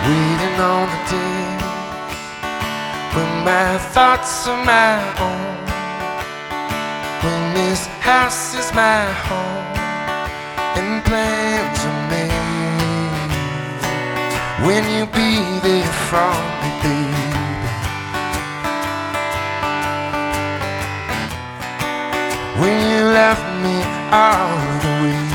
waiting on the day when my thoughts are my own, when this house is my home and plans are made, when you be there for me, baby. When you love me all the way.